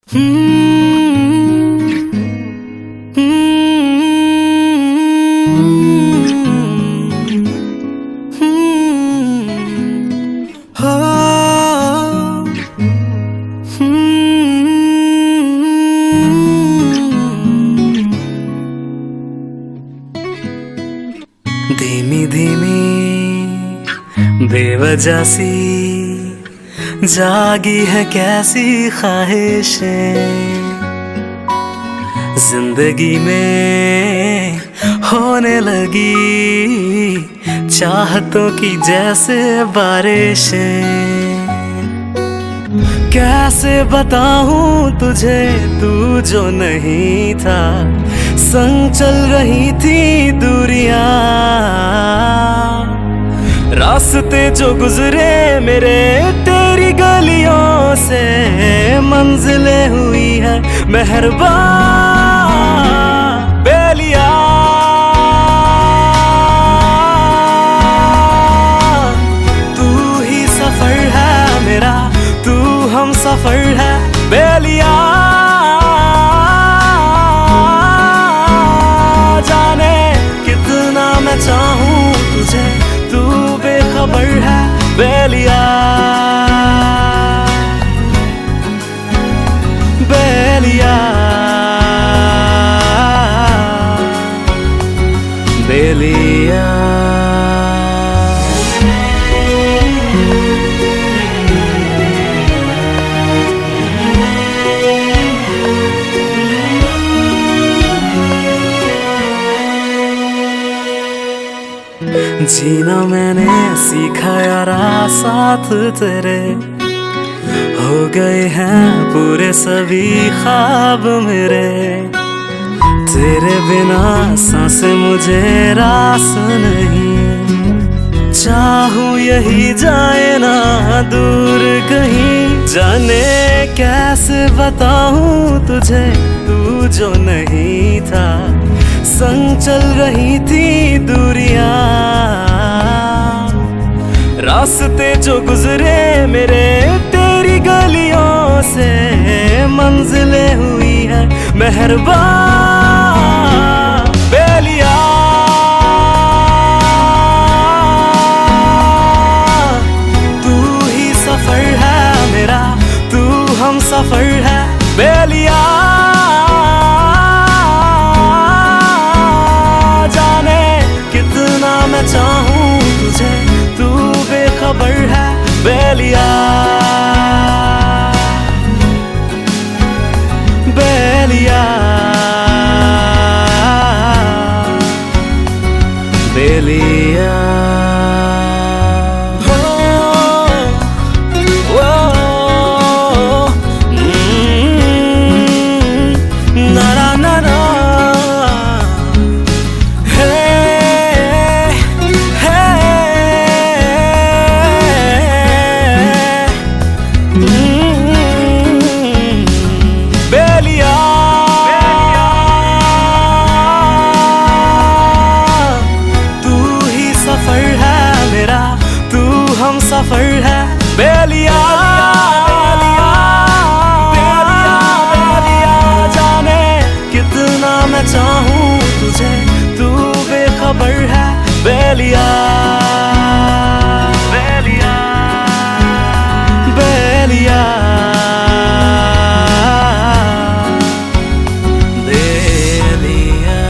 धीमी धीमी बेवजह सी जागी है कैसी ख्वाहिशें जिंदगी में होने लगी चाहतों की जैसे बारिशें। कैसे बताऊं तुझे तू जो नहीं था, संग चल रही थी दूरियां, रास्ते जो गुजरे मेरे तेरी गलियों से, मंजिलें हुई है मेहरबान बेलिया। तू ही सफर है मेरा, तू हम सफर है बेलिया। जाने कितना मैं चाहूं तुझे, तू बेखबर है बेलिया। बेलिया बेलिया जीना मैंने सीखा यारा साथ तेरे, हो गए हैं पूरे सभी ख्वाब मेरे। तेरे बिना सांसें मुझे रास नहीं, चाहूं यही जाए ना दूर कहीं। जाने कैसे बताऊं तुझे तू जो नहीं था, संग चल रही थी दूरियां, रास्ते जो गुजरे मेरे तेरी गलियों से, मंजिलें हुई है मेहरबान